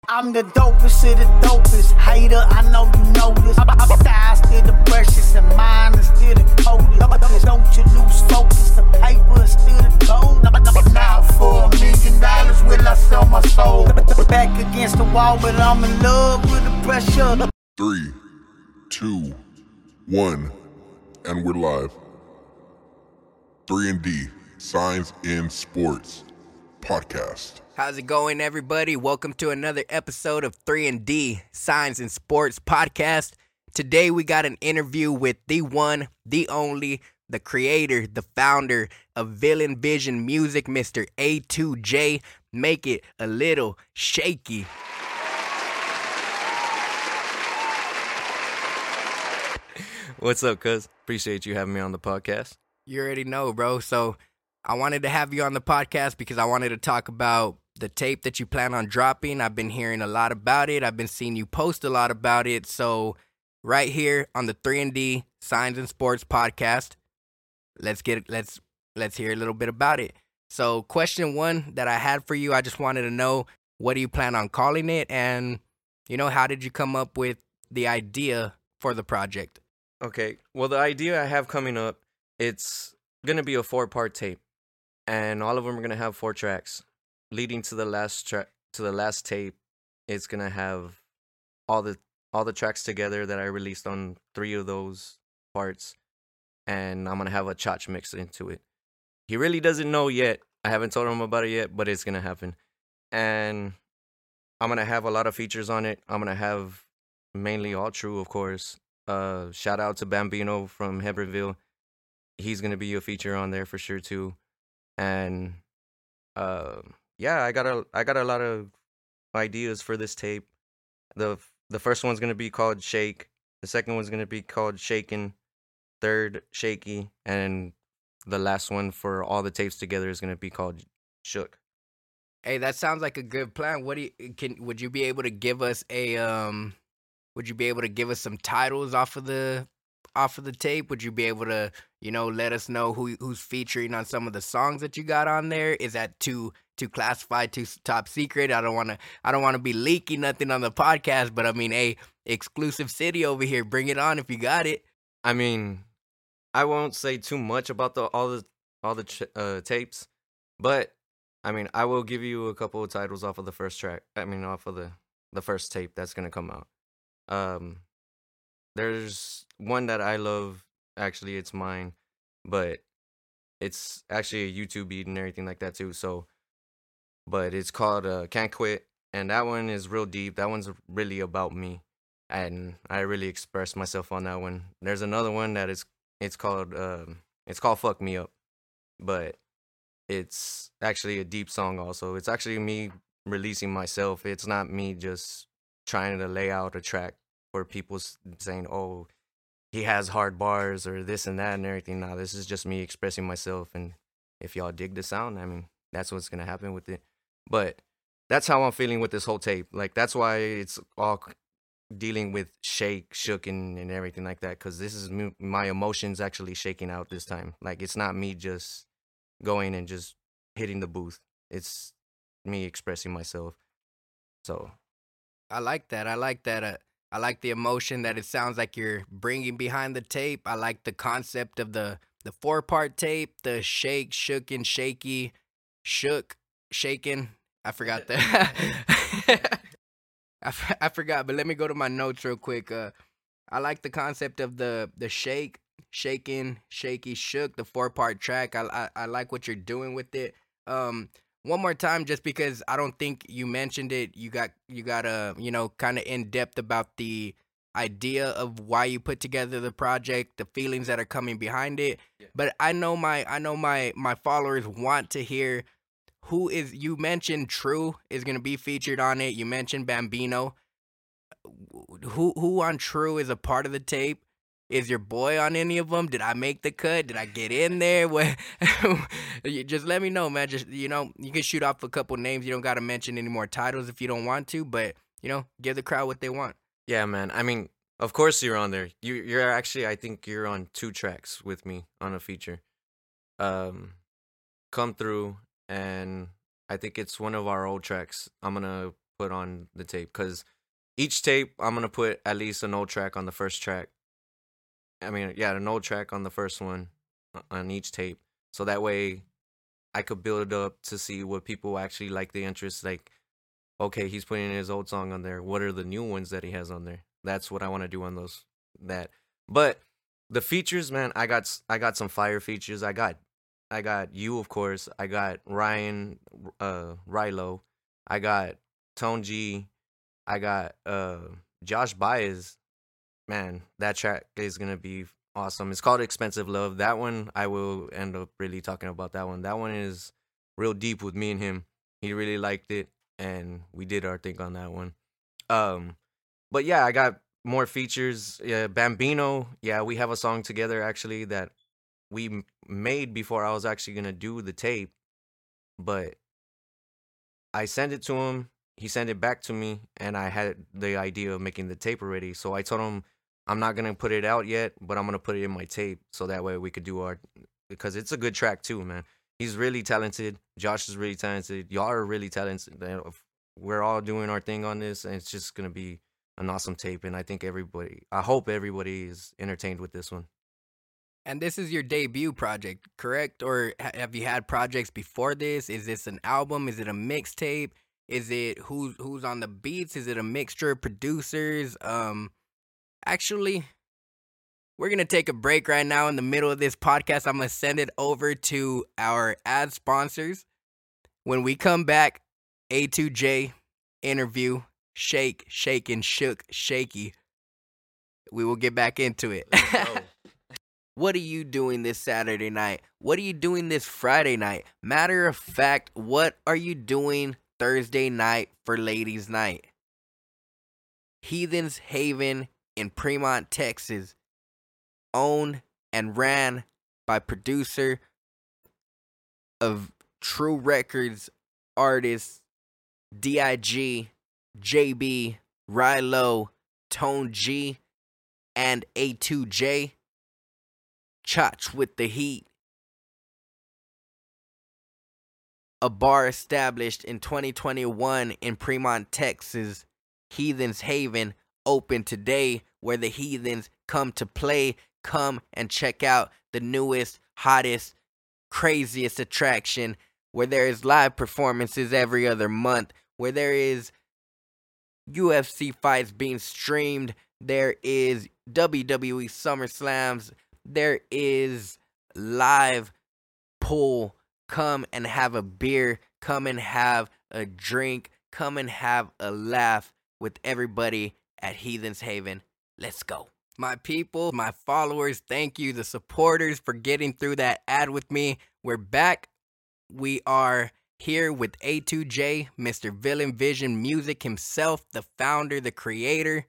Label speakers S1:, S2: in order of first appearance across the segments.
S1: I'm the dopest of the dopest. Hater, I know you know this. My style still the precious and mine is still the coldest. Don't you lose focus, the paper is still the gold. Now for $1 million, will I sell my soul? Back against the wall, but I'm in love with the pressure.
S2: 3, 2, 1, and we're live. 3 and D, Signs in Sports Podcast.
S3: How's it going, everybody? Welcome to another episode of 3 and D, Signs in Sports Podcast. Today we got an interview with the one, the only, the creator, the founder of Villain Vision Music, Mr. A2J. Make it a little shaky.
S4: What's up, cuz? Appreciate you having me on the podcast.
S3: You already know, bro. So I wanted to have you on the podcast because I wanted to talk about the tape that you plan on dropping. I've been hearing a lot about it. I've been seeing you post a lot about it. So right here on the 3 and D Signs in Sports Podcast, let's hear a little bit about it. So question one that I had for you, I just wanted to know, what do you plan on calling it? And, how did you come up with the idea for the project?
S4: Okay, well, the idea I have coming up, it's going to be a 4-part tape. And all of them are going to have 4 tracks. Leading to the last tape, it's going to have all the tracks together that I released on 3 of those parts. And I'm going to have a Chach mixed into it. He really doesn't know yet. I haven't told him about it yet, but it's going to happen. And I'm going to have a lot of features on it. I'm going to have mainly all true, of course. Shout out to Bambino from Heberville. He's going to be a feature on there for sure, too. And yeah, I got a lot of ideas for this tape. The first one's gonna be called Shake. The second one's gonna be called Shaken. Third, Shaky, and the last one for all the tapes together is gonna be called Shook.
S3: Hey, that sounds like a good plan. Would you be able to give us some titles off of the tape? Would you be able to, let us know who's featuring on some of the songs that you got on there? Is that too classified, too top secret? I don't want to be leaking nothing on the podcast, but I mean, hey, exclusive city over here. Bring it on if you got it.
S4: I mean, I won't say too much about all the tapes, but I mean, I will give you a couple of titles off of the first track. I mean, off of the first tape that's gonna come out. There's one that I love. Actually, it's mine, but it's actually a YouTube beat and everything like that too. So, but it's called Can't Quit, and that one is real deep. That one's really about me, and I really express myself on that one. There's another one that it's called Fuck Me Up, but it's actually a deep song also. It's actually me releasing myself. It's not me just trying to lay out a track for people saying, oh, he has hard bars or this and that and everything. Nah, this is just me expressing myself. And if y'all dig the sound, I mean, that's what's going to happen with it. But that's how I'm feeling with this whole tape. Like, that's why it's all dealing with shook, and everything like that. Because this is my emotions actually shaking out this time. Like, it's not me just going and just hitting the booth. It's me expressing myself. So
S3: I like that. I like the emotion that it sounds like you're bringing behind the tape. I like the concept of the 4-part tape, the shake, shooken, shaky, shook, shaken. I forgot that. I forgot, but let me go to my notes real quick. I like the concept of the shake, shaken, shaky, shook, the 4-part track. I like what you're doing with it. One more time, just because I don't think you mentioned it. You got kind of in depth about the idea of why you put together the project, the feelings that are coming behind it. Yeah. But I know my followers want to hear you mentioned True is gonna be featured on it. You mentioned Bambino. Who on True is a part of the tape? Is your boy on any of them? Did I make the cut? Did I get in there? Just let me know, man. Just, you can shoot off a couple names. You don't got to mention any more titles if you don't want to, but, give the crowd what they want.
S4: Yeah, man. I mean, of course you're on there. You're actually, I think you're on 2 tracks with me on a feature. Come Through, and I think it's one of our old tracks. I'm going to put on the tape, because each tape I'm gonna put at least an old track on the first track. I mean, yeah, an old track on the first one on each tape, so that way I could build up to see what people actually like the interest. Like, okay, he's putting his old song on there. What are the new ones that he has on there? That's what I want to do on those. But the features, man, I got some fire features. I got you, of course. I got Ryan, Rilo. I got Tone G. I got Josh Baez. Man, that track is gonna be awesome. It's called Expensive Love. That one I will end up really talking about. That one. That one is real deep with me and him. He really liked it, and we did our thing on that one. But yeah, I got more features. Yeah, Bambino. Yeah, we have a song together actually that we made before I was actually gonna do the tape, but I sent it to him. He sent it back to me, and I had the idea of making the tape already. So I told him I'm not gonna put it out yet, but I'm gonna put it in my tape, so that way we could do our, because it's a good track too, man. He's really talented. Josh is really talented. Y'all are really talented. We're all doing our thing on this, and it's just gonna be an awesome tape. And I hope everybody is entertained with this one.
S3: And this is your debut project, correct? Or have you had projects before this? Is this an album? Is it a mixtape? Is it who's on the beats? Is it a mixture of producers? Actually, we're gonna take a break right now in the middle of this podcast. I'm gonna send it over to our ad sponsors. When we come back, A2J interview, Shake, Shakin', Shook, Shaky. We will get back into it. What are you doing this Saturday night? What are you doing this Friday night? Matter of fact, what are you doing Thursday night for Ladies' Night? Heathens Haven in Fremont, Texas, owned and ran by producer of True Records artists D.I.G., JB, Rilo, Tone G, and A2J. Chach with the Heat. A bar established in 2021 in Fremont, Texas, Heathens Haven, open today, where the Heathens come to play. Come and check out the newest, hottest, craziest attraction, where there is live performances every other month, where there is UFC fights being streamed, there is WWE SummerSlams, there is live pool. Come and have a beer, come and have a drink, come and have a laugh with everybody at Heathens Haven. Let's go. My people, my followers, thank you, the supporters, for getting through that ad with me. We're back. We are here with A2J, Mr. Villain Vision Music himself, the founder, the creator,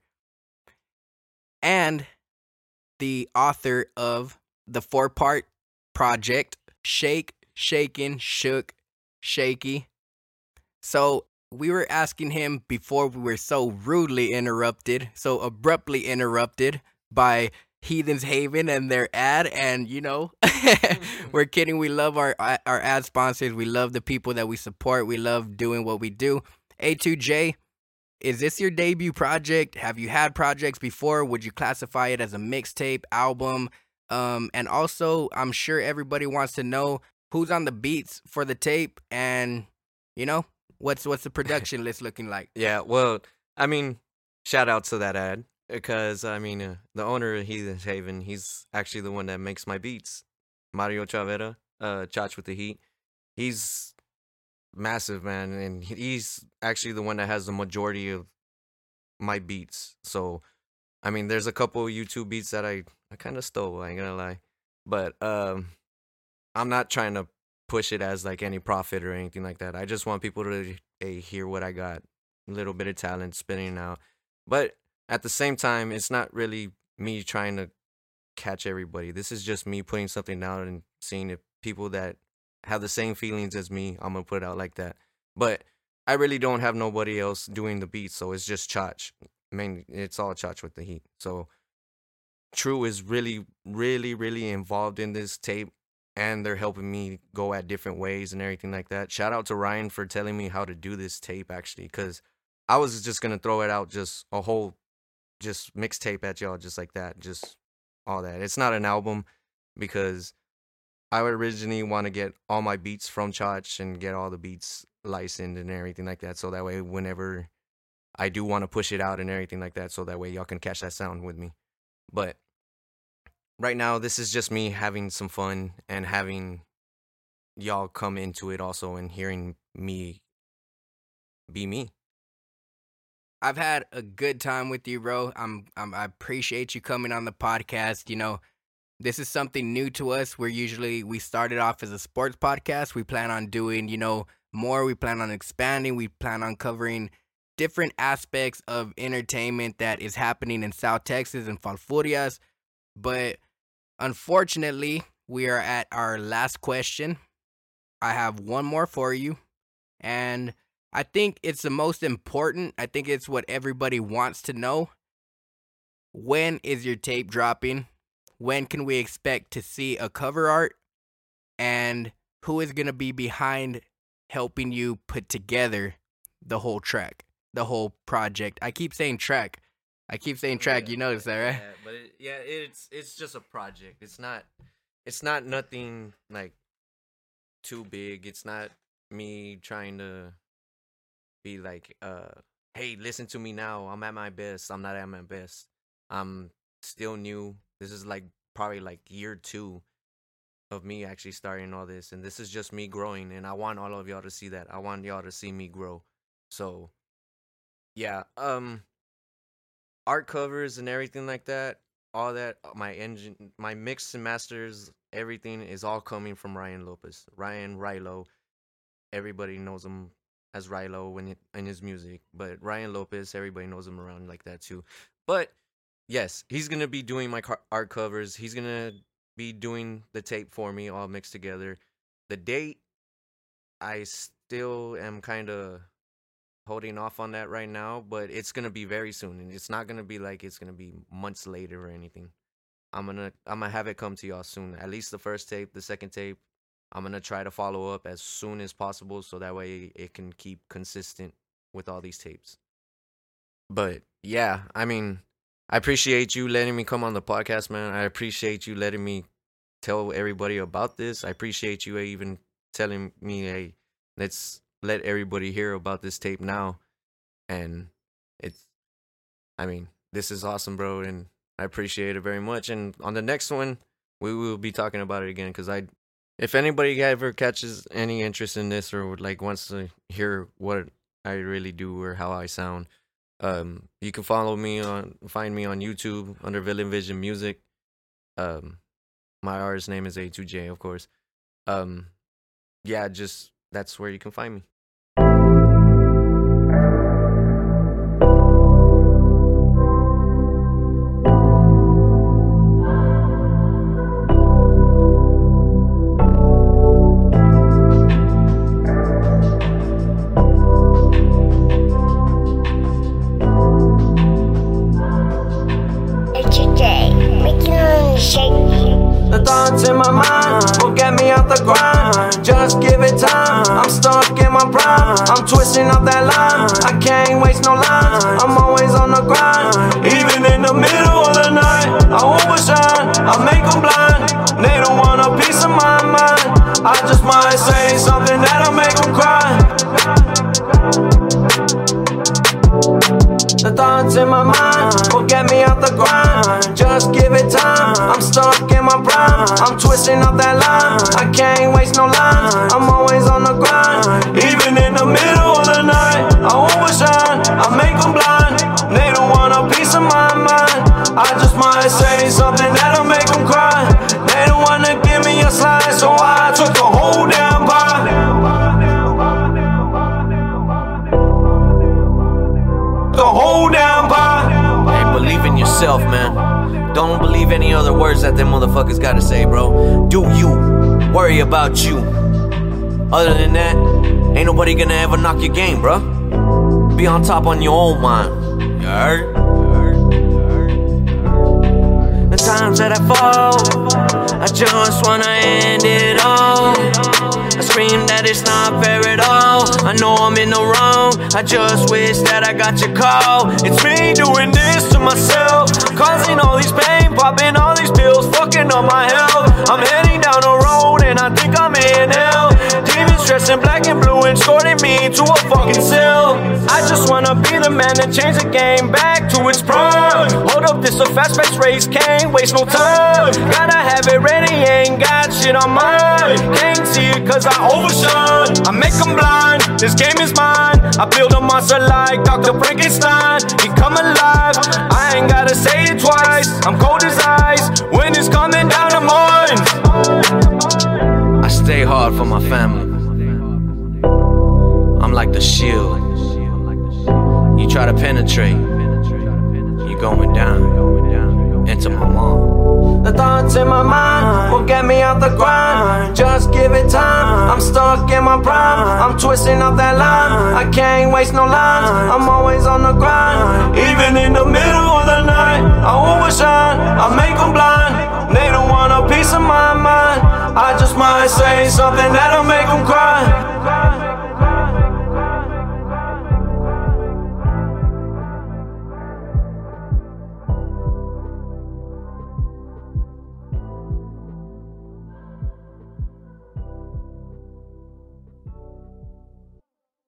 S3: and the author of the 4-part project, Shake, Shakin', Shook, Shaky. So we were asking him before we were so rudely interrupted, so abruptly interrupted by Heathens Haven and their ad. And, you know, we're kidding. We love our ad sponsors. We love the people that we support. We love doing what we do. A2J, is this your debut project? Have you had projects before? Would you classify it as a mixtape, album? And also, I'm sure everybody wants to know who's on the beats for the tape, and, you know, what's the production list looking like?
S4: Yeah, well, I mean, shout out to that ad, because, I mean, the owner of Heathens Haven, he's actually the one that makes my beats. Mario Chavera, Chach with the Heat. He's massive, man, and he's actually the one that has the majority of my beats. So, I mean, there's a couple YouTube beats that I kind of stole, I ain't gonna lie. But I'm not trying to push it as like any profit or anything like that. I just want people to hear what I got, a little bit of talent spinning out. But at the same time, it's not really me trying to catch everybody. This is just me putting something out and seeing if people that have the same feelings as me, I'm gonna put it out like that. But I really don't have nobody else doing the beats, so it's just Chach. I mean, it's all Chach with the Heat. So True is really, really, really involved in this tape, and they're helping me go at different ways and everything like that. Shout out to Ryan for telling me how to do this tape, actually, because I was just gonna throw it out, just a whole, just mixtape at y'all, just like that, just all that. It's not an album because I originally want to get all my beats from Chach and get all the beats licensed and everything like that, so that way whenever I do want to push it out and everything like that, so that way y'all can catch that sound with me. But right now, this is just me having some fun and having y'all come into it also and hearing me be me.
S3: I've had a good time with you, bro. I appreciate you coming on the podcast. You know, this is something new to us. We started off as a sports podcast. We plan on doing, you know, more. We plan on expanding. We plan on covering different aspects of entertainment that is happening in South Texas and Falfurrias. But unfortunately, we are at our last question. I have one more for you, and I think it's the most important. I think it's what everybody wants to know. When is your tape dropping? When can we expect to see a cover art? And who is going to be behind helping you put together the whole track, the whole project? I keep saying track. You notice that, right?
S4: Yeah, but it's just a project. It's not nothing like too big. It's not me trying to be like, hey, listen to me now. I'm at my best. I'm not at my best. I'm still new. This is like probably like year 2 of me actually starting all this, and this is just me growing, and I want all of y'all to see that. I want y'all to see me grow. So yeah, art covers and everything like that, all that, my mix and masters, everything is all coming from Ryan Lopez. Ryan Rilo. Everybody knows him as Rilo in his music, but Ryan Lopez, everybody knows him around like that too. But yes, he's gonna be doing my art covers. He's gonna be doing the tape for me, all mixed together. The date, I still am kind of holding off on that right now, but it's gonna be very soon, and it's not gonna be like it's gonna be months later or anything. I'm gonna have it come to y'all soon. At least the first tape, the second tape, I'm gonna try to follow up as soon as possible, so that way it can keep consistent with all these tapes. But yeah, I mean, I appreciate you letting me come on the podcast, man. I appreciate you letting me tell everybody about this. I appreciate you even telling me, hey, let's let everybody hear about this tape now. And this is awesome, bro, and I appreciate it very much. And on the next one, we will be talking about it again, because if anybody ever catches any interest in this or wants to hear what I really do or how I sound, you can find me on YouTube under Villain Vision Music. My artist name is A2J, of course. That's where you can find me.
S5: The thoughts in my mind will get me out the grind. Just give it time. I'm stuck in my prime. I'm twisting up that line. I can't waste no line. I'm always on the grind. Even in the middle of the night, I overshine. I make them blind. They don't want a piece of my mind. I just might say something that'll make them cry. The thoughts in my mind will get me out the grind. Just give it time. I'm stuck in my prime. I'm twisting up that line. I can't waste no line. I'm always on the grind. Even in the middle of the night, I overshine. I make them blind. They don't want a piece of my mind. I just might say something that'll make them cry. They don't wanna give me a slice, so I took the whole damn pie. The whole damn pie.
S6: Hey, believe in yourself, man. Don't believe any other words that them motherfuckers gotta say, bro. Do you. Worry about you. Other than that, ain't nobody gonna ever knock your game, bro. Be on top on your own mind. You heard? The times that I fall,
S5: I just wanna end it all. I scream that it's not fair at all. I know I'm in the wrong, I just wish that I got your call. It's me doing this to myself, causing all these pain, popping all these pills, fucking up my health. I'm heading down the road and I think I'm in hell. Demons dressed in black and blue and escorting me to a fucking cell. I just wanna be the man that change the game back to its prime. Hold up, this a fast-paced race, can't waste no time. Gotta have it ready, ain't got shit on mine. Can't see it cause I overshine. I make them blind, this game is mine. I build a monster like Dr. Frankenstein. He come alive, I ain't gotta say it twice. I'm cold as ice when it's coming down the mines.
S6: I stay hard for my family. I'm like the shield. You try to penetrate, you going down into my mom.
S5: The thoughts in my mind will get me out the grind. Just give it time, I'm stuck in my prime. I'm twisting up that line, I can't waste no lines. I'm always on the grind, even in the middle of the night. I overshine, I make them blind. They don't want a piece of my mind. I just might say something that